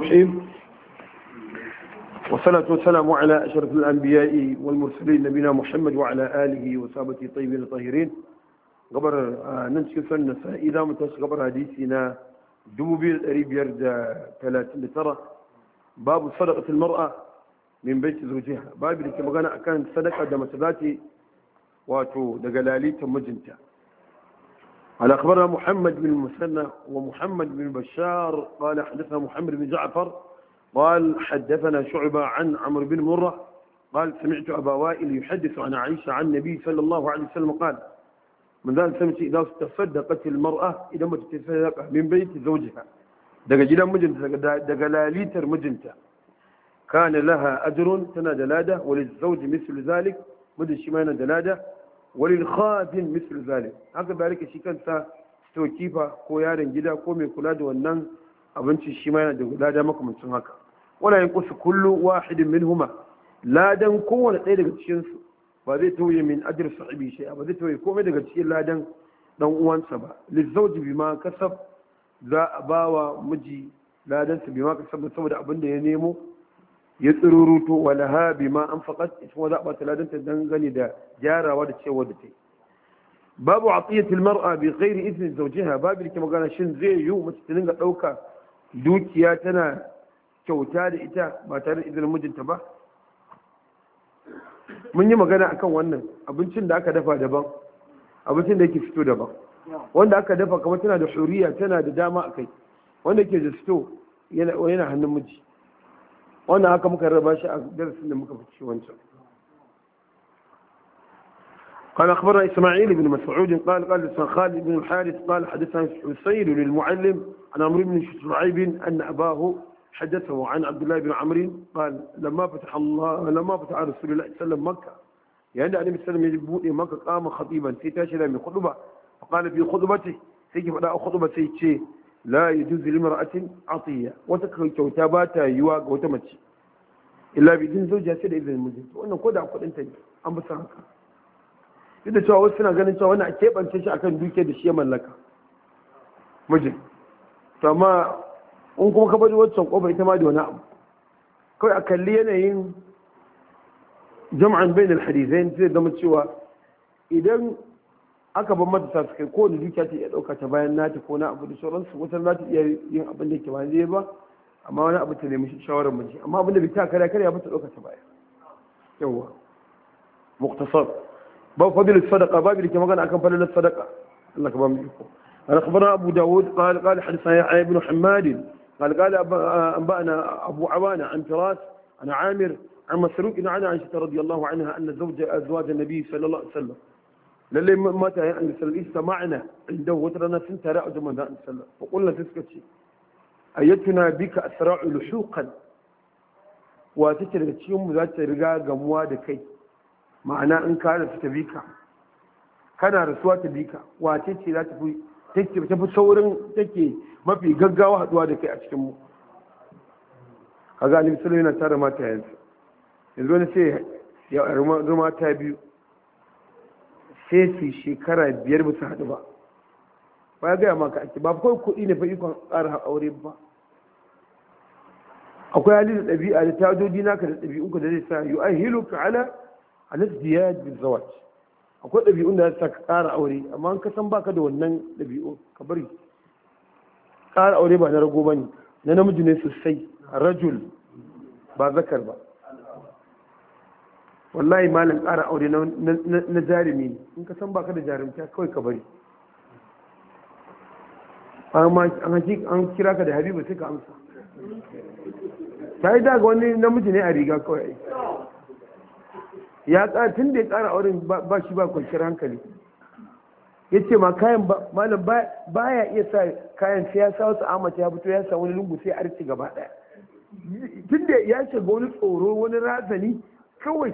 الرحيم والصلاة والسلام على أشرف الأنبياء والمرسلين نبينا محمد وعلى آله وصحبه الطيبين الطاهرين. قبر ننشي سنة إذا متش قبر حديثنا دبوبير ريبير 33 باب صدقة المرأة من بيت زوجها. باب اللي كما قلنا كان صدقة دمتذاتي واتو دقلالي تمجنتا. على أخبرنا محمد بن المثنى ومحمد بن بشار قال حدثنا محمد بن جعفر قال حدثنا شعبة عن عمرو بن مرة قال سمعت أبا وائل يحدث عن عائشة عن النبي صلى الله عليه وسلم قال من ذلك سمعت إذا تصدقت المرأة إذا ما تتصدق من بيت زوجها دقجلا مجنتا دقلاليتر مجنتا كان لها أجر تنا دلادة وللزوج مثل ذلك مدن شمانا دلادة وللخادم مثل ذلك haka zalika shi kansa stokifa ko yaron gida ko mai kula da wannan abinci shi ma yana da lada makamancin haka wala yanqusu kullu wahidin minhuma ladan kowanne ɗaya daga cikin su ba zai tauye min ajr sahibi shay ba zai tauye komai daga cikin ladan dan uwansa ba lizawji bima kasab za a bawa miji ladan sa bima kasab saboda abin da ya nemo ya tsiruruto walaha bima anfaqat ita za a bata ladan ta dangane da gyarawa da cewa da ta babu atiyatul mar'a bi ghairi idni zawjiha babu da ke magana shin zai yi mace ta dinga dauka dukiya tana kyauta da ita ba tare da izinin mijinta ba. Mun yi magana akan wannan abincin da aka dafa daban abincin da yake fito daban wanda aka dafa kamar tana da huriya tana da dama akai wanda ke da fito yana hannun miji wannan haka muka raba shi a darasin da muka fice wancan. قال أخبرنا إسماعيل بن مسعود قال خالد بن الحارث قال حدثنا حسين للمعلم عن عمرو بن شعيب أن أباه حدثه عن عبد الله بن عمرو قال لما فتح رسول الله صلى الله عليه وسلم مكة يعني النبي صلى الله عليه وسلم مكة قام خطيبا في تاشر من خطبة فقال في خطبته سيجي فلا خطبة سيجي لا يجوز لامرأة عطية وتكره كوتابات يواق وتمشي إلا بإذن زوجها سيد إذن المجلس وأنه قد أقول أنت أم بسرعك إذا شو وسنا قال إن شاء الله كيف أنت شيء أكن دوكي دشيء ملك مجلس فما أنكم كبر وجهكم قبل إتمادي ونعم كل أكلينا ين جمعا بين الحديثين زي دم شو إذا aka ban mata ta kai ko da dukiya ta iya dauka ta bayan nata ko na abu da sauransu wata za ta iya yin abin da ke ba zai ba amma wani abu ta nemi shawarar miji amma abin da bai ta kare ya mata dauka ta baya yawa mukhtasar ba fadil sadaqa babu da ke magana akan fadil sadaqa Allah ka ba mu iko ana khabara Abu Dawud qala hadithana Yahya ibn Hammad قال أنبأنا أبو عوانة عن فراس عن عامر عن مسروق عن عائشة رضي الله عنها أن أزواج النبي صلى الله عليه وسلم للي متى يعني استمعنا عنده وترنا سنت راء جمعنا نسلم وقلنا تسكتي أيتنا بك أسرع لحوقا وتترك يوم ذات رجاء جموا دكي معناه إن كانت تبيك كان رسوات تبيك وتتي لا تبي تبي تصورن تكي ما في جعجع واحد دكي أشكمه هذا اللي بيصير ترى ما تعرف يقولون شيء يا رما تابيو sai su shekara 5 ba su haɗu ba ba ya gaya maka ake ba kawai kuɗi ne fa ikon ƙara aure ba akwai hali da ɗabi'a da tajoji naka da ɗabi'unka da zai sa yi ai hilu ka ala alas diyad bin zawaj akwai ɗabi'un da zai sa ka ƙara aure amma an kasan baka da wannan ɗabi'u ka bari ƙara aure ba na rago ba ne na namiji ne sosai rajul ba zakar ba wallahi malam ƙara aure na jarumi ne in ka san baka da jarumta kawai ka bari an kira ka da habibu sai ka amsa ta yi daga wani namiji ne a riga kawai ya ƙara tun da ya ƙara auren ba shi ba kwanciyar hankali ya ce ma kayan malam ba ya iya sa kayan sai ya sa wasu amata ya fito ya sa wani lungu sai arci gaba ɗaya tun da ya shiga wani tsoro wani razani kawai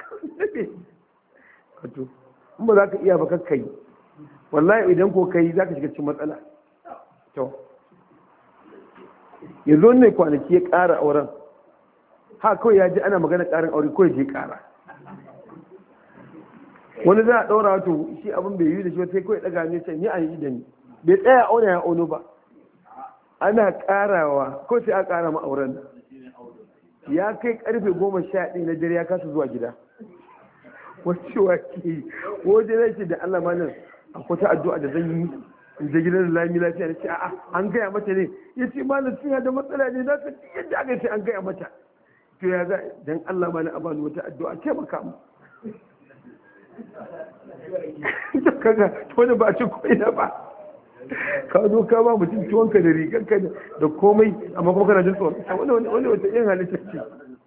wato in ba za ka iya ba kai wallahi idan ko kai za ka shiga cikin matsala to yanzu ne kwanaki ya ƙara auren ha kawai ya ji ana magana ƙarin aure kawai je ƙara wani za a ɗaura wato shi abin bai yi da shi sai kawai ɗaga ne can yi a yi da ni bai tsaya auna ya auno ba ana karawa ko sai a kara ma'auran ya kai karfe 11 na dare ya kasa zuwa gida wacce wake wajen zai da Allah malam akwai ta addu'a da zan yi in je gidan lami lafiya na ce a'a an gaya mata ne ya ce malam suna da matsala ne na san yadda aka ce an gaya mata to ya za dan Allah malam a bani wata addu'a ce maka mu kaga wani ba a ci koina ba ka zo ka ba mutum tuwonka da riganka da komai amma kuma kana jin tsoron wani wata yin halitta ce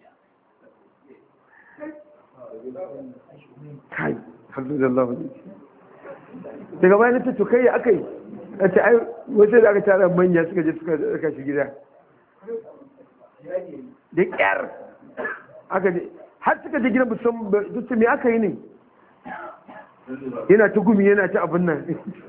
kai alhamdulillah daga bayan ta to kai aka yi a ce ai wata da aka tara manya suka je suka raka shi gida da kyar aka je har suka je gidan musamman duk me aka yi ne yana ta gumi yana ta abin nan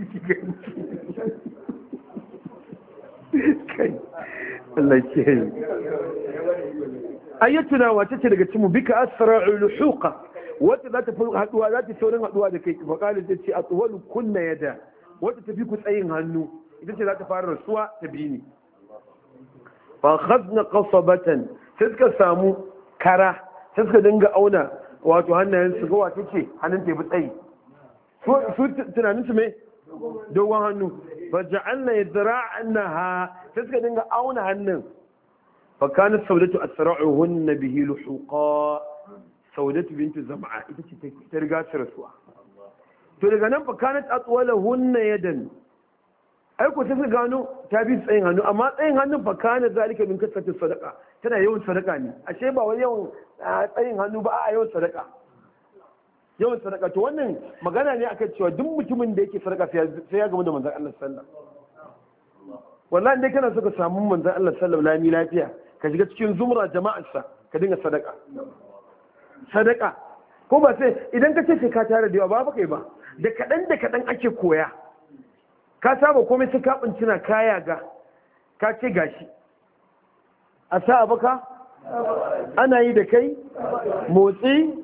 kai Allah ke yi ayyatuna wata ce daga cimu bika asra'u luhuqa wata za ta fi haduwa za ta saurin haduwa da kai fa kala ta ce atwalu kunna yada wata ta fi ku tsayin hannu ita ce za ta fara rasuwa ta bi ni fa khadna qasabatan sai suka samu kara sai suka dinga auna wato hannayen su ga wata ce hannun ta bi tsayi su tunanin su mai dogon hannu fa ja'alna yadra'naha sai suka dinga auna hannun fa kanat saudatu asra'uhunna bihi luhuqa saudatu bintu zam'a ita ce ta riga ta rasuwa to daga nan fa kanat atwalahunna yadan ai ko sai su gano ta bi tsayin hannu amma tsayin hannun fa kana zalika min kasati sadaqa tana yawan sadaka ne ashe ba wai yawan tsayin hannu ba a yawan sadaka yawan sadaka to wannan magana ne akan cewa duk mutumin da yake sadaka sai ya gamu da manzon Allah sallallahu alaihi wasallam wallahi dai kana so ka samu manzon Allah sallallahu alaihi wasallam lafiya ka shiga cikin zumra jama'arsa ka dinga sadaka ko ba sai idan ka ce ka tare da yawa ba kai ba da kadan ake koya ka saba komai sai ka bincina kaya ga ka ce gashi a sa baka ana yi da kai motsi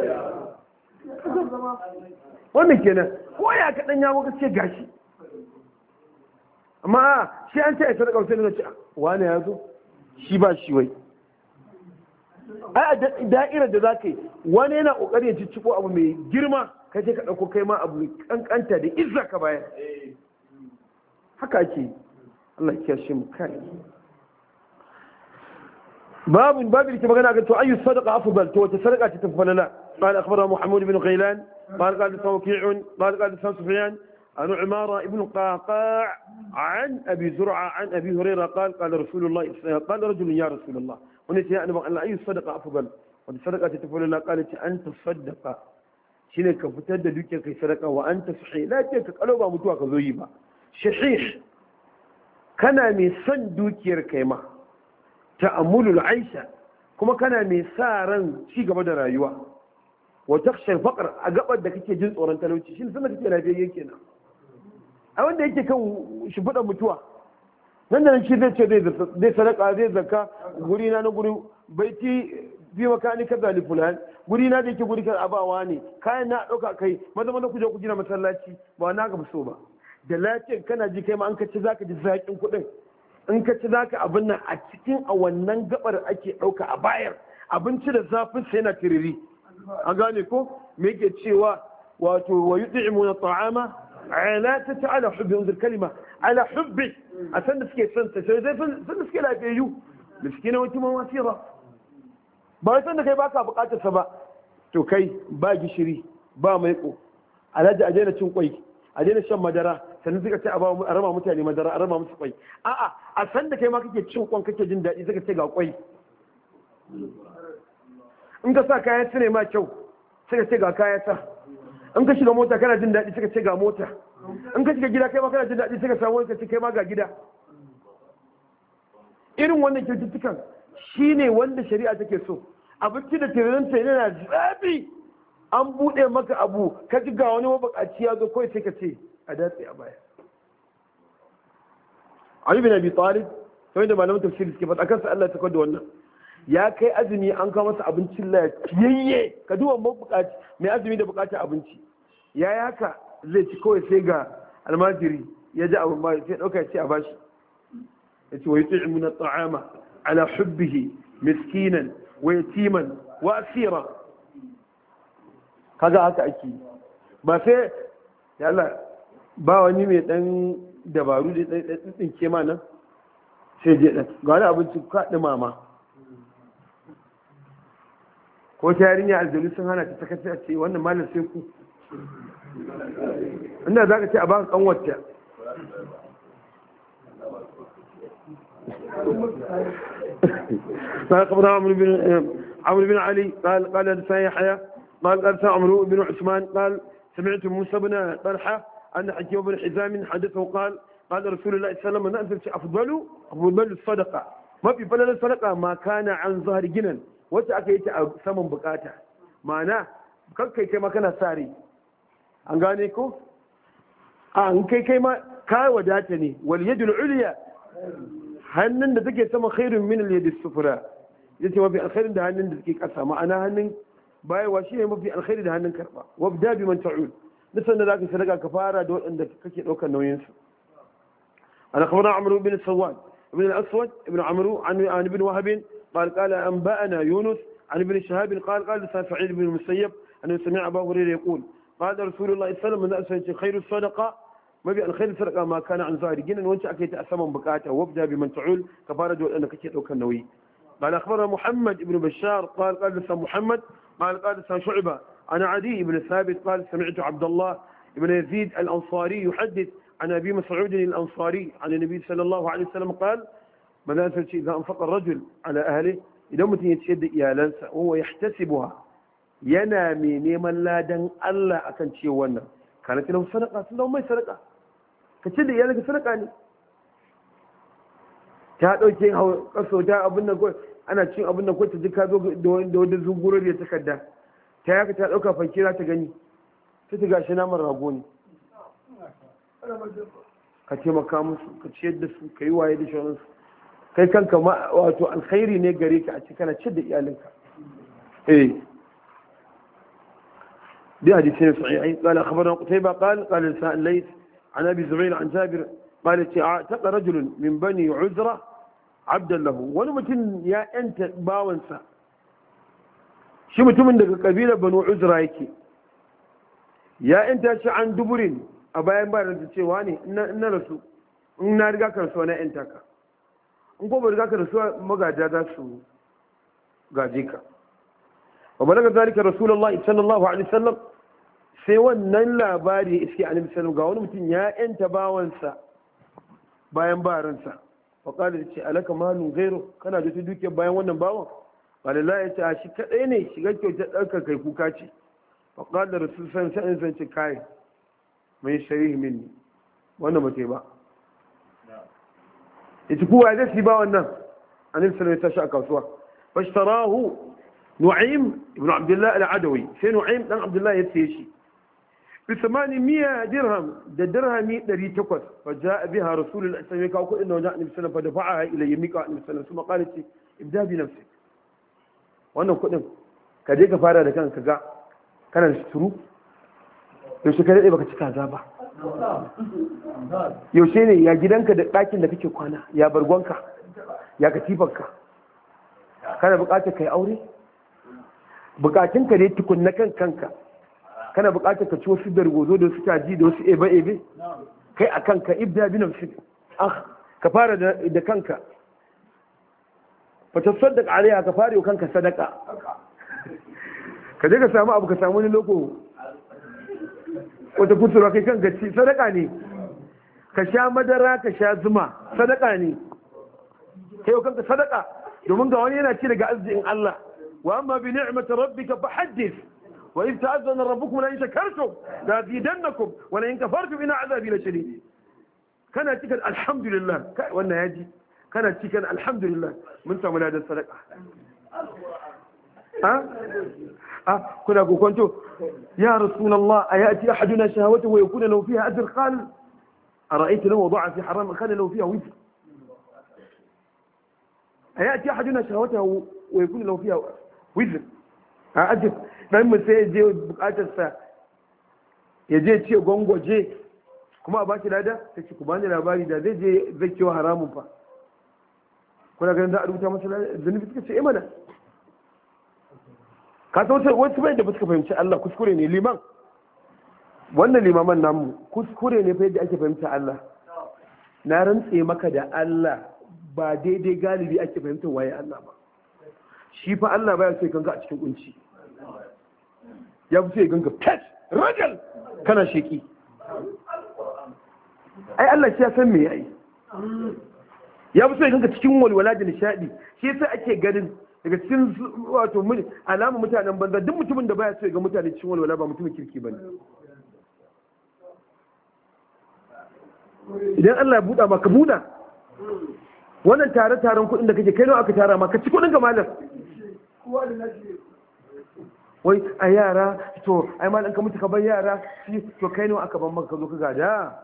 wannan kenan ko ya kaɗan ya muka ce gashi amma shi an ce a sadaka sai na ce wani ya zo shi ba shi wai ai a da'irar da za ka yi wani yana ƙoƙari ya cicciko abu mai girma ka ce ka ɗauko kai ma abu mai ƙanƙanta da izza ka bayan haka ake Allah ya shi mu kai babin da ke magana ga to ayyu sadaqa afdal to wata sadaqa ce tafi falala قال أخبرنا محمود بن غيلان قال قال وكيع قال قال سفيان عن عمارة ابن قعقاع عن أبي زرعة عن أبي هريرة قال قال رسول الله قال رجل يا رسول الله ونسي أن أي الصدقة أفضل والصدقة تقول الله قالت أن تصدق شنك فتد دوكي كي صدقة وأنت صحيح لا تيك قلوبا متوى كذويبا شحيح كان من سن دوكي كيما تأمل العيشة كما كان من سارا شيء قبل رايوه wa takshar faqr a gabar da kake jin tsoron talauci shin sanar kake lafiyayye kenan a wanda yake kan shi fada mutuwa nan da shi zai ce zai sadaka zai zakka guri na guri baiti bi makani kaza li fulan guri na da yake guri kan abawa ne kayan na dauka kai maza ku je ku gina masallaci ba na ga so ba da lafiyar kana ji kai ma an kace zaka ji zakin kudin in ka ci zaka abin nan a cikin a wannan gabar ake dauka a bayar abinci da zafin sa yana tiriri an gane ko me yake cewa wato wa yud'imuna ta'ama ala ta'ala hubbi unzir kalima ala hubbi a san da suke son ta sai dai san da suke lafiyayyu miskina wa kuma wasira ba san da kai baka bukatar sa ba to kai ba gishiri ba maiko alaji a daina cin kwai a daina shan madara sannan suka ce a rama mutane madara a rama musu kwai a'a a san da kai ma kake cin kwan kake jin daɗi suka ce ga kwai in ka sa kayan su ne ma kyau suka ce ga kaya sa in ka shiga mota kana jin daɗi suka ce ga mota in ka shiga gida kai ma kana jin daɗi suka samu wani ce kai ma ga gida irin wannan kyaututtukan shine wanda shari'a take so abinci da tirinta yana zafi an buɗe maka abu ka ji ga wani mabukaci ya zo kawai sai ka ce a datse a baya Ali bin Abi Talib kamar da malamin tafsiri suke faɗa kansa Allah ta kwada wannan ya kai azumi an kawo masa abincin lafiyayye ka duba mabukaci mai azumi da bukatar abinci ya yi haka zai ci kawai sai ga almajiri ya ji abin ba sai ɗauka ya ce a bashi yace wa yut'imuna at'ama ala hubbihi miskinan wa yatiman wa asira. kaga haka ake ba sai ya Allah ba wani mai dan dabaru da dan tsinke ma nan sai je dan ga wani abinci ka mama ko ta yarinya aljanu sun hana ta sakaci a ce wannan malam sai ku inda za ka ce a baka kanwata قال قبل عمرو بن علي قال حدثنا يحيى قال حدثنا عمرو بن عثمان قال سمعت موسى بن طلحه ان حكيم بن حزام حدثه قال رسول الله صلى الله عليه وسلم نزل افضل الصدقه ما في فضل الصدقه ما كان عن ظهر جنن wacce aka yi ta a saman bukata ma'ana kai kai ma kana sare an gane ko an kai ma ka wadata ne wal yadul ulya hannun da take sama khairun min al yadis sufra yace mafi alkhairin da hannun da take kasa ma'ana hannun bayawa shi ne mafi alkhairi da hannun karba wabda bi man ta'ul nisan da zaka sadaka ka fara da waɗanda kake daukar nauyin su ana khabara amru bin sawad ibn al-aswad ibn amru an ibn wahab قال أنبأنا يونس عن ابن شهاب قال سعيد بن المسيب أنه سمع أبا هريرة يقول قال رسول الله صلى الله عليه وسلم خير الصدقة ما بي الخير الصدقة ما كان عن ظاهر جنا وانت أكيد أسمى بكاته وابدأ بمن تعول كفارة أنك كيت أو كنوي قال أخبرنا محمد بن بشار قال لسان محمد قال لسان شعبة أنا عدي بن ثابت قال سمعت عبد الله بن يزيد الأنصاري يحدث عن أبي مسعود الأنصاري عن النبي صلى الله عليه وسلم قال ماذا شيء إذا أنفق الرجل على أهله إذا متى يتشد إيالانسا وهو يحتسبها ينامي نيمان لا دن الله أكن شيء وانا كانت له صدقة لو ما صدقة كتشد إيالك صدقة يعني تهدو شيء هو قصو تا أبونا قول أنا شيء أبونا قول تذكر دو زنقور اللي يتكدى تهاك تهدوك فانكيرا تغني تتغاشنا من رابوني كتيما كاموس كتشد سو كيوا يدي شونس kai kanka ma wato alkhairi ne gare ka a cikin kana cin da iyalinka دي حديثين صحيحين قال أخبرنا قتيبة قال لسان الليث عن أبي زبير عن جابر قال اعتق رجل من بني عزرة عبدا له ونمتن يا أنت باونسا شو متمن دك قبيلة بنو عزرة يكي يا أنت شو عن دبرين أبايا مبارد تشيواني إن رسول إن رجعك رسولنا أنتك in ko bari zaka rasuwa magaja za su gaje ka wa balaga zalika rasulullahi sallallahu alaihi wasallam sai wannan labari iske annabi sallallahu ga wani mutum ya yanta bawansa bayan baransa wa qala ce alaka malun ghairu kana da duke bayan wannan bawan qala la ya ce shi kadai ne shiga kyautar ɗaukar kai kuka ce wa qala rasul sallallahu alaihi wasallam ce kai mai sharihi minni wannan ba ba ita kuwa zai fi ba wannan annabi sallallahu alaihi wasallam a kasuwa fashtarahu nu'aym ibn abdullah al-adawi sai nu'aym dan abdullah ya saye shi bi 800 dirham da dirhami 800 fa jaa biha rasulullah sallallahu alaihi wasallam kudin da wajen annabi sallallahu alaihi wasallam fa dafa'aha ila yamika annabi sallallahu alaihi wasallam qalat ibda bi nafsik wannan kudin ka je ka fara da kanka ga kana da suturu yaushe ka dade baka ci kaza ba yaushe ne ya gidanka da ɗakin da kake kwana ya bargonka ya katifarka kana buƙatar kai aure buƙatunka ne tukun na kanka kana buƙatar ka ci wasu dargozo da wasu taji da wasu ebe kai a kanka ibda bi nafsi ka fara da kanka fa tasaddaq alaiha ka fara kanka sadaka ka je ka samu abu ka samu wani loko wata kutura kai kan gaci sadaka ne ka sha madara ka sha zuma sadaka ne kai kanka sadaka domin ga wani yana ci daga arzikin Allah wa amma bi ni'mati rabbika fa haddith wa idh ta'azzana rabbukum la in shakartum la azidannakum wa la in kafartum inna azabi la shadid kana cikin alhamdulillah wannan yaji kana cikin alhamdulillah mun samu ladan sadaka كنا كنت يا رسول الله أيأتي أحدنا شهوته ويكون له فيها أجر قال أرأيت لو وضع في حرام كان له فيها وزر أيأتي أحدنا شهوته ويكون له فيها وزر أجر لما سيجي بقاتل يجي تشي غونغو جي kuma a baki lada ta ce ku bani labari da zai je zai kiwa haramun fa kuna ganin za a rubuta masa zunubi suka ce mana ka san wasu bai da suka fahimci Allah kuskure ne liman wannan limaman namu kuskure ne fa yadda ake fahimta Allah na rantse maka da Allah ba daidai galibi ake fahimtar waye Allah ba shi fa Allah baya so ya ganka a cikin kunci ya fi so ya ganka pet rajal kana sheki ai Allah shi ya san me yayi ya fi so ya ganka cikin walwala da nishadi shi yasa ake ganin daga cikin wato alamun mutanen banza duk mutumin da baya so ya ga mutane cikin walwala ba mutumin kirki bane idan Allah ya buɗa maka buɗa wannan tare-taren kuɗin da kake kai nawa aka tara maka ci kuɗin ka malam wai a yara to ai malam ka mutu ka bar yara to kai nawa aka ban maka ka zo ka gada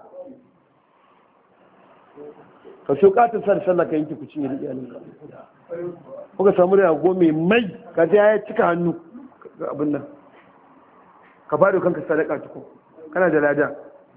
ka so ka tsar sallah ka yanki ku cinye da iyalinka ko ka samu da go mai ka je ya cika hannu ga abin nan ka bada kanka sadaka tuko kana da lada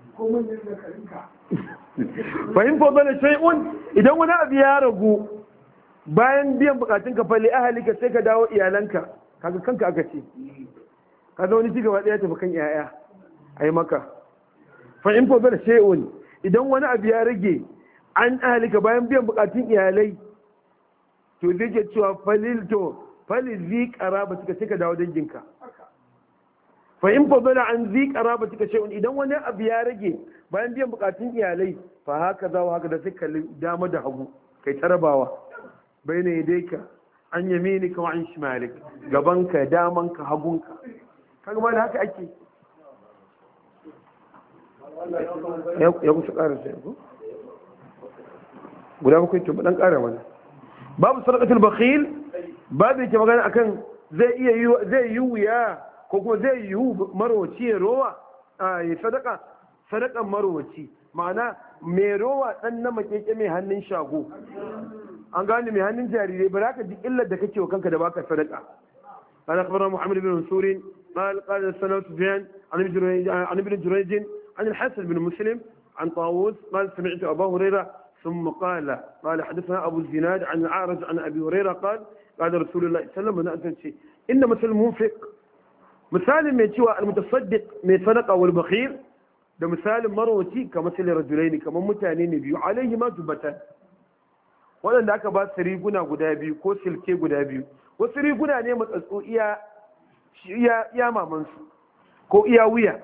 fahim ko bane shay'un idan wani abu ya ragu bayan biyan bukatun ka fali ahalika sai ka dawo iyalanka kaga kanka aka ce kaga wani cigaba daya tafi kan yaya ai maka fahim ko bane shay'un idan wani abu ya rage an ahalika bayan biyan bukatun iyalai to zai ke cewa falil zi qaraba tika sai ka dawo danginka fa in fadala an zi qaraba tika shay'un idan wani abu ya rage bayan biyan bukatun iyalai fa haka za haka da sai kalli dama da hagu kai tarabawa bayna yadayka an yaminika wa an shimalik gabanka damanka hagunka kaga ma da haka ake ya kusa ƙara sai ko guda bakwai to dan ƙara mana babu sadaqatul bakhil babu yake magana akan zai yi wuya ko kuma zai yi marwaci ya rowa ya sadakan marwaci ma'ana mai rowa dan na makeke mai hannun shago an gane mai hannun jarirai ba za ka ji illar da kake wa kanka da baka sadaka قال أخبرنا محمد بن منصور قال سنة سفيان عن ابن جريج عن الحسن بن مسلم عن طاووس قال سمعت أبا هريرة ثم قال حدثنا أبو الزناد عن العارج عن أبي هريرة قال رسول الله صلى الله عليه وسلم إن مثل المنفق مثال من شوى المتصدق من صدقة والبخيل ده مثال مروتي كمثل رجلين كما متانين بيو عليهما جبتان wannan da aka ba su riguna guda biyu ko silke guda biyu wasu riguna ne matsatsu iya mamansu ko iya wuya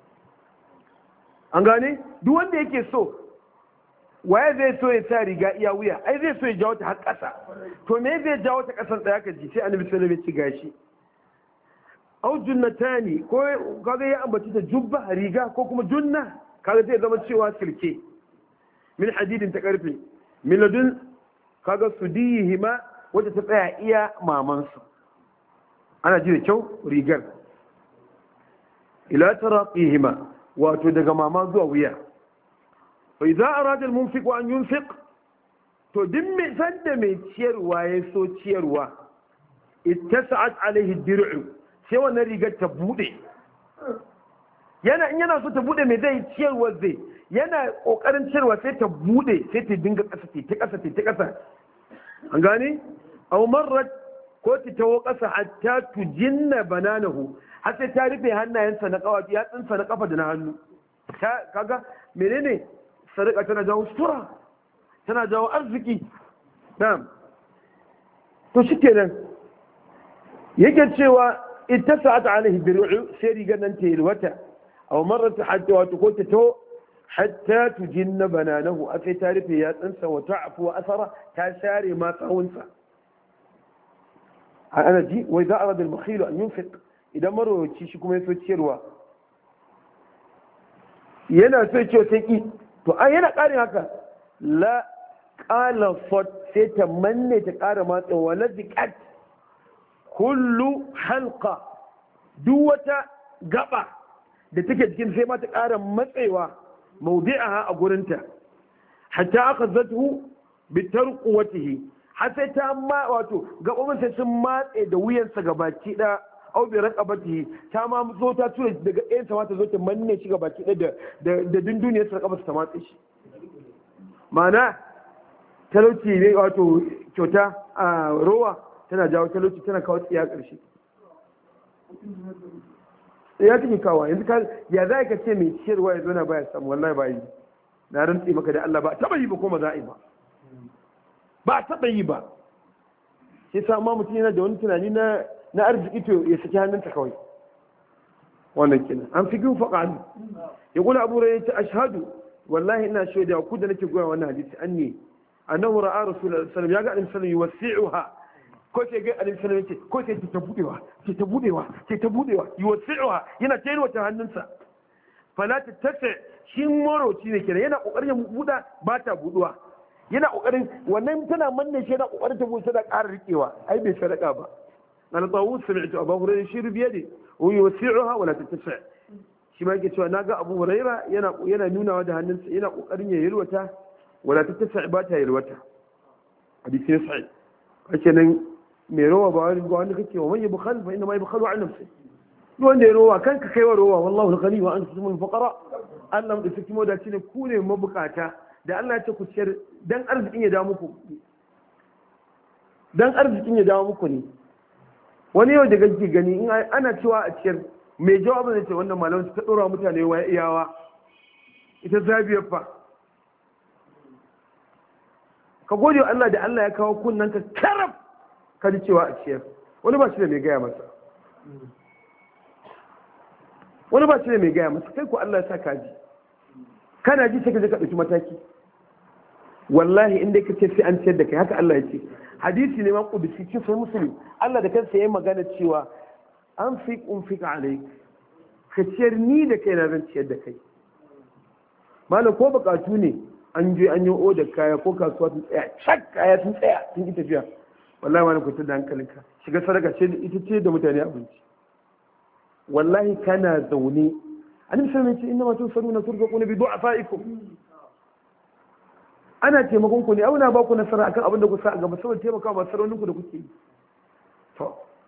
an gane duk wanda yake so waye zai so ya sa riga iya wuya ai zai so ya jawo ta har ƙasa to me zai jawo ta ƙasan da aka ji sai annabi sallallahu alaihi wasallam ya ci gashi au junnatani ko kaga ya ambaci ta jubba riga ko kuma junna kaga zai zama cewa silke min hadidin ta karfe min ladun kaga sudihima wacce ta tsaya iya mamansu ana ji da kyau rigar ila taraqihima wato daga mama zuwa wuya fa idza arada al-munfiq an yunfiq to din me sanda mai ciyarwa ya so ciyarwa ittasa'at alaihi dir'u sai wannan rigar ta bude yana so ta bude me zai ciyarwa zai yana kokarin ciyarwa sai ta bude sai ta dinga ta kasa an gane aw marrat ko ta tawo kasa hatta tujinna bananahu har sai ta rufe hannayensa na kafa ya tsinsa na kafa da na hannu kaga menene sadaka tana jawo sutura tana jawo arziki na'am to shikenan yake cewa ittasa'at alaihi bir'u sai rigar nan ta yalwata aw marrat hatta wato ko ta tawo hatta tujinna bananahu akai ta rufe yatsansa wa ta'fu wa asara ta share ma tsawunsa ana ji wai za a rada al-bakhil an yunfiq idan marowaci shi kuma ya so ciyarwa yana so ce sai ki to an yana ƙarin haka la qala fat sai ta manne ta ƙara matsa wala zikat kullu halqa duk wata gaba da take cikin sai ma ta ƙara matsewa موضعها أقولنت حتى أخذته بترقوته حتى تاما واتو قبل سيسمات دويا سقباتي دا أو برقبته تاما مزوتا تولي دقا إيه سماتا زوتا مني شقباتي دا دندوني يسرق أبس سمات إيش معناه talauci ne wato kyauta a rowa tana jawo talauci tana kawo tsiya ƙarshe ya take kawo yanzu ya za ka ce mai ciyarwa ya zona baya samu wallahi ba yi na rantsi maka da Allah ba taɓa yi ba kuma za a yi ba ba taɓa yi ba sai sa ma mutum yana da wani tunani na arziki to ya saki hannunta kawai wannan kenan an fi gin faƙa ya kula abu rai ta ashhadu wallahi ina shaida ku da nake goya wannan hadisi anni annahu ra'a rasulullahi sallallahu alaihi wasallam ya ga annabi sallallahu alaihi wasallam yuwasi'uha ko sai ga annabi sallallahu alaihi wasallam ko sai ta budewa sai ta budewa sai ta budewa yuwasi'uha yana tayin wata hannunsa fala tattasi shi moroci ne kenan yana kokarin ya buda ba ta buduwa yana kokarin wannan tana manne shi yana kokarin ta busa da ƙara rikewa ai bai sadaka ba قال طاووس سمعت أبا هريرة يشير بيده ويوسعها ولا تتسع shi ma yake cewa naga Abu Huraira yana nuna wa da hannunsa yana kokarin ya yalwata wala tattasa ba ta yalwata hadisi ne sai kace nan me rowa ba wani kake wa man yabkhal fa inma yabkhalu an nafsi duk wanda ya rowa kanka kai wa rowa wallahu al-ghani wa antum al-fuqara Allah da suke moda ne ku ne mabukata da Allah ya ce ku ciyar dan arzikin ya dawo muku ne wani yau da kake gani in ana cewa a ciyar mai jawabin da ce wannan malamin ta dora mutane wa iyawa ita zabiyar fa ka gode wa Allah da Allah ya kawo kunnan ka karab ka ji cewa a ciyar wani ba shi da mai gaya masa kai ko Allah ya sa ka ji kana ji sai ka je ka dauki mataki wallahi inda ka ce sai an ciyar da kai haka Allah ya ce hadisi ne ma kudusi cikin sai musulmi Allah da kansa yayin magana cewa an fi unfika alaik ka ciyar ni da kai na zan ciyar da kai malam ko bukatu ne an je an yi odar kaya ko kasuwa sun tsaya cak kaya sun tsaya sun ki tafiya wallahi malam kwanta da hankalinka shiga sadaka ce ita ce da mutane abinci wallahi kana zaune annabi sallallahu alaihi wasallam ce inna ma tusaruna turquna bi du'afaikum ana taimakon ku ne auna ba ku nasara akan abin da ku sa a gaba saboda taimakawa masu raunin ku da kuke yi to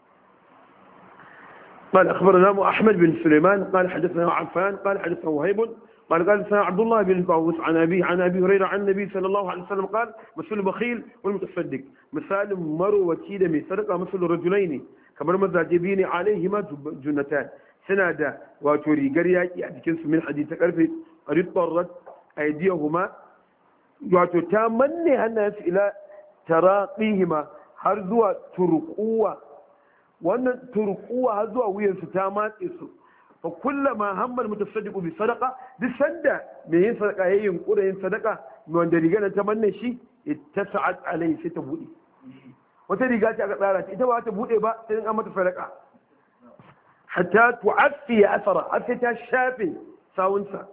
قال أخبرنا أحمد بن سليمان قال حدثنا عفان قال حدثنا وهيب قال حدثنا عبد الله بن طاووس عن أبي هريرة عن النبي صلى الله عليه وسلم قال مثل البخيل والمتصدق مثال مروة من سرقة مثل الرجلين كما مزاجبين عليهما جنتان سنادا وتوري قرياك يأتكنس من حديث كرفي قد اضطرت أيديهما wato ta manne hannayensu ila taraqihima har zuwa turquwa wannan turquwa har zuwa wuyansu ta matse su fa kullama hammal mutasaddiqu bi sadaqa duk sanda mai yin sadaqa yayin yunkura yin sadaqa mai wanda riga ta manne shi ittasa'at alai sai ta bude wata riga ce aka tsara ita ba ta bude ba sai an mata sadaqa hatta tu'affi athara hatta ta shafe sawunsa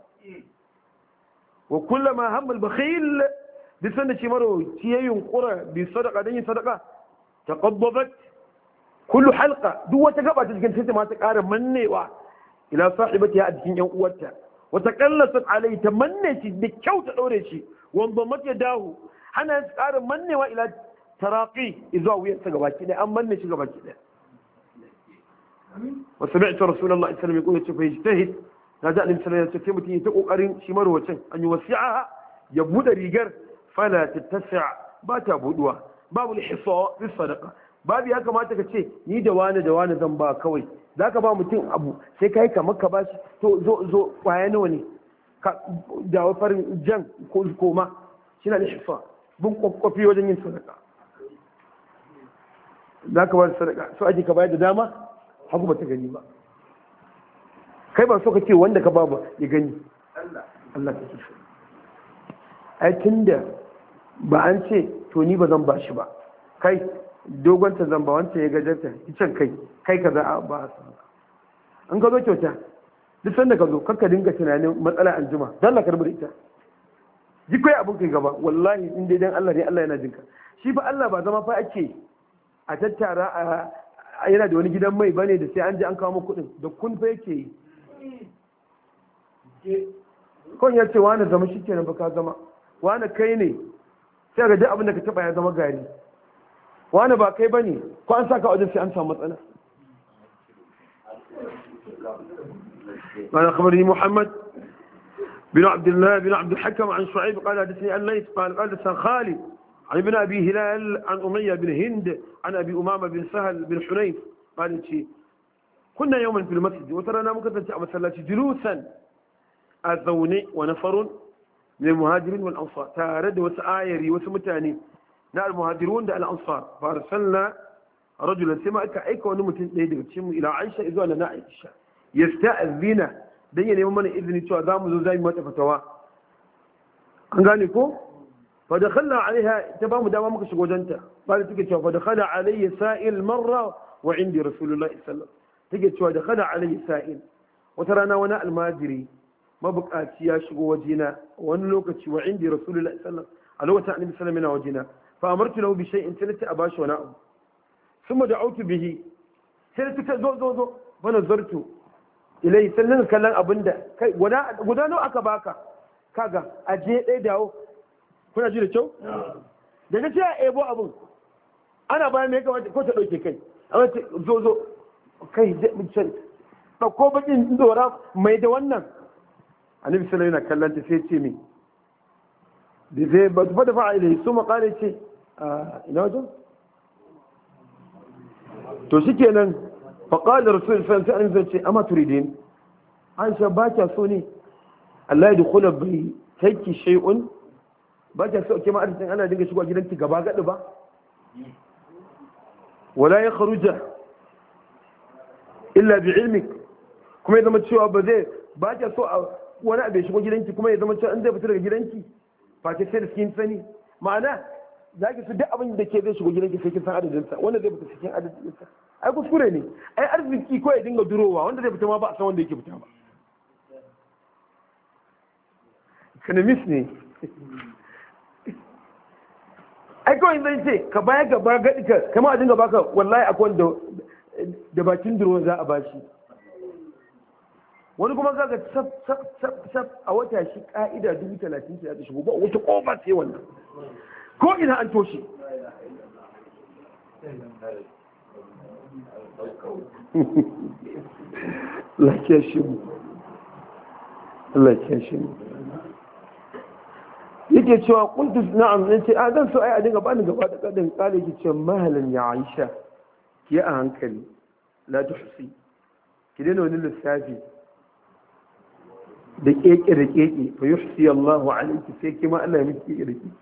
وكلما هم البخيل بسنة مرو تيين قرى بصدقة دين صدقة تقبضت كل حلقة دو تقبضت تجن ست ما تقارب مني إلى صاحبتها أدكين يوقوتها وتقلصت عليه تمني بكو تدوريشي وانضمت يداه حنا تقارب مني إلى تراقيه إذا وين تقبضت أم مني تقبضت وسمعت رسول الله صلى الله عليه وسلم يقول فيجتهد na ji alim sallallahu alaihi wasallam mutum ya ta kokarin shi marwacin an yi wasi'a ya bude rigar fala tattasa ba ta buduwa babu hisa fi sadaqa babu ya kamata ka ce ni da wani zan ba kawai zaka ba mutum abu sai kai kamar ka bashi to zo kwaya nawa ne ka da farin jan ko koma shine hisa bin kokkofi wajen yin sadaqa zaka ba sadaqa so ake ka bayar da dama hagu ba ta gani ba kai ba so ka ce wanda ka ba ya gani Allah ka kishi ai tunda ba an ce to ni ba zan ba shi ba kai dogon ta zan ba wancan ya gajarta kicin kai ka za a ba su an ka zo kyauta duk sanda ka zo kanka dinga tunanin matsala an jima don Allah karbi ita ji kai abin kai gaba wallahi in dai dan Allah ne Allah yana jinka shi fa Allah ba zama fa ake a tattara a yana da wani gidan mai bane da sai an ji an kawo mu kuɗin da kun fa yake yi kon ya ce wani zama shi kenan ba ka zama wani kai ne sai ga duk abin da ka taba ya zama gari wani ba kai bane ko an saka wajen sai an samu matsala قال أخبرني محمد بن عبد الله بن عبد الحكم عن شعيب قال حدثني الليث قال حدثنا خالد عن ابن أبي هلال عن أمية بن هند عن أبي أمامة بن سهل بن حنيف قال كنا يوما في المسجد وترانا مكتبة مسلاتي جلوسا الذوني ونفر من المهاجرين والأنصار تارد وسآيري وسمتاني نا المهاجرون دا الأنصار فارسلنا رجلا سمع كأيك ونمتن ليدك إلى عائشة إذا أنا عائشة يستأذن دين يومنا إذن تعظام زوزاي متفتوا أنقانيكو فدخلنا عليها تبام دامامك شغوجنتا قالت تكي فدخل علي سائل مرة وعندي رسول الله صلى الله عليه وسلم تكي دخل علي سائل وترانا وانا المادري ما بقى يا شغوجنا ونلوكتي وعندي رسول الله صلى الله عليه وسلم على وقت النبي صلى الله عليه وسلم فأمرت له بشيء سنت أباش ونأم ثم دعوت به سنت زو فنظرت إليه سنن كلام أبندا ودانو أكباكا kaga aje ɗaya dawo kuna ji da kyau da ta ce a ebo abin ana bayan mai kawai ko ta ɗauke kai amma ta zo kai ɗauko bakin dora mai da wannan annabi sallallahu yana kallon ta sai ce min da zai ba ta fada fa'a ilai su makare ce ina wajen to shi kenan faƙalar rasul sallallahu alaihi wasallam ce amma turidin aisha ba kya so ne Allah ya dukula bai taiki shay'un ba ta sauke ma arzikin ana dinga shigo gidanki gaba gadi ba wala ya kharuja illa bi ilmik kuma ya zama cewa ba ta so wani abu ya shigo gidanki kuma ya zama cewa an zai fita daga gidanki ba ta sai da cikin sani ma'ana za ki su duk abin da ke zai shigo gidanki sai kin san adadinsa wanda zai fita cikin adadinsa ai kuskure ne ai arziki ko ya dinga durowa wanda zai fita ma ba a san wanda yake fita ba economist ne ai kawai zai ce ka baya gaba gaɗi ka kama a dinga baka wallahi akwai wanda da bakin duro za a bashi wani kuma za ka sab a wata shi ka'ida 30,000 sai ta shigo ba wata kofa sai wannan ko ina an toshe lafiya shi mu lafiya shi mu yake cewa kuntu na'am ne ce a zan so ai a dinga bani gaba da kadin kale yake cewa mahalan ya Aisha ki a hankali la tuhsi ki dena wani lissafi da keke da keke fa yuhsi Allahu alayki sai kima Allah ya miki keke da keke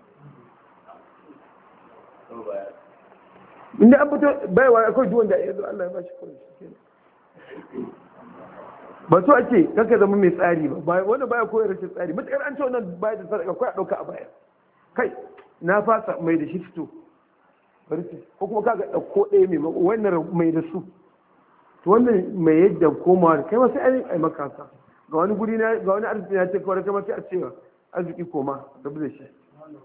inda an fito baiwa akwai duwan da ya zo Allah ya bashi kawai ba so ake kanka zama mai tsari ba wanda baya koyar rashin tsari matakar an ce wannan baya da sadaka ko a dauka a baya kai na fasa mai da shi fito ko kuma kaga dauko ɗaya mai wannan mai da su to wannan mai yadda komawa kai ma sai ai maka ka ga wani guri na ga wani arziki ya ce kawai kai ma sai a ce arziki koma rabu da shi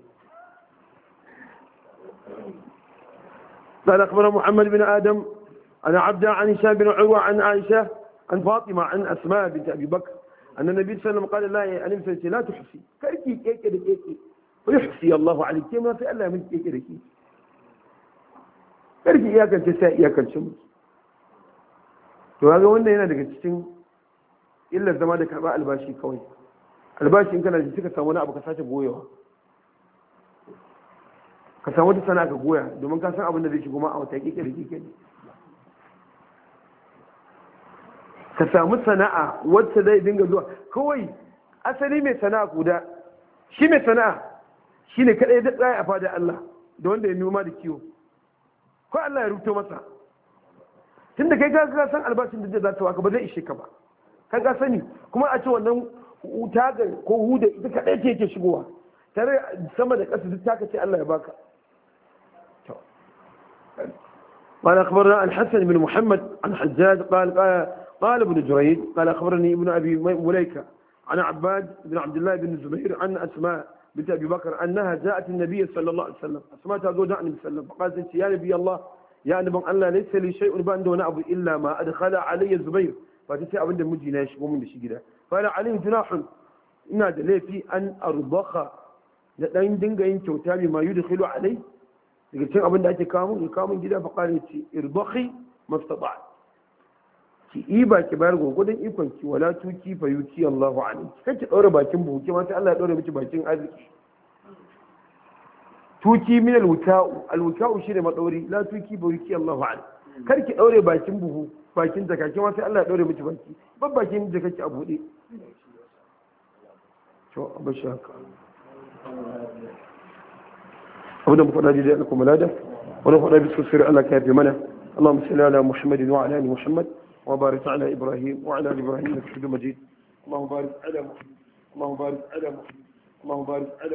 قال أخبر محمد بن آدم أنا عبد عن هشام بن عروة عن عائشة عن فاطمة عن أسماء بنت أبي بكر أن النبي صلى الله عليه وسلم قال لا تحسي كركي كيكي ويحسي الله عليك كما في الله من كيكي كركي إياك الجساء إياك الشمس وهذا وانا هنا daga cikin illar zama da karɓa albashi kawai albashi in kana da suka samu wani abu ka sace goyewa ka samu wata sana'a ka goya domin ka san abin da zai shigo ma a wata kike da kike ne ka samu sana'a wacce zai dinga zuwa kawai asali mai sana'a guda shi mai sana'a shi ne kaɗai da tsaye a fada Allah da wanda ya noma da kiwo ko Allah ya rubuto masa tun da kai ka san albashin da za ta waka ba zai ishe ka ba kai ka sani kuma a ce wannan taga ko huda ita kaɗai ce yake shigowa tare sama da ƙasa duk taka ce Allah ya baka قال أخبرنا الحسن بن محمد عن حجاج قال ابن جريج قال أخبرني ابن أبي مليكة عن عباد بن عبد الله بن الزبير عن أسماء بنت أبي بكر أنها جاءت النبي صلى الله عليه وسلم أسماء تقول عن النبي صلى الله عليه وسلم فقالت يا نبي الله يا نبي الله ليس لي شيء بأن ونعب إلا ما أدخل علي الزبير فتسي أبن مجينا يشبه من الشجرة قال عليه جناح إن هذا لي في أن أرضخ لأن دنجا ينتوتابي ما يدخل عليه daga cin abin da ake kamun gida fa kare ce irdakhi mastata ki iba ki bayar gurgudun ikon ki wala tuki fa yuki Allahu alayki kake daure bakin buki ma sai Allah ya daure miki bakin arziki tuki min alwuta'u shine madauri la tuki buriki Allahu a'lam kar ki daure bakin buhu bakin jaka kin sai Allah ya daure miki baki ban bakin jaka ki a bude to abashi haka abunda mu faɗa dai alaikum malada wani faɗa bisu sirri Allah ka yafe mana اللهم صل على محمد وعلى ال محمد وبارك على ابراهيم وعلى ال ابراهيم انك حميد مجيد اللهم بارك على محمد اللهم بارك على محمد اللهم بارك على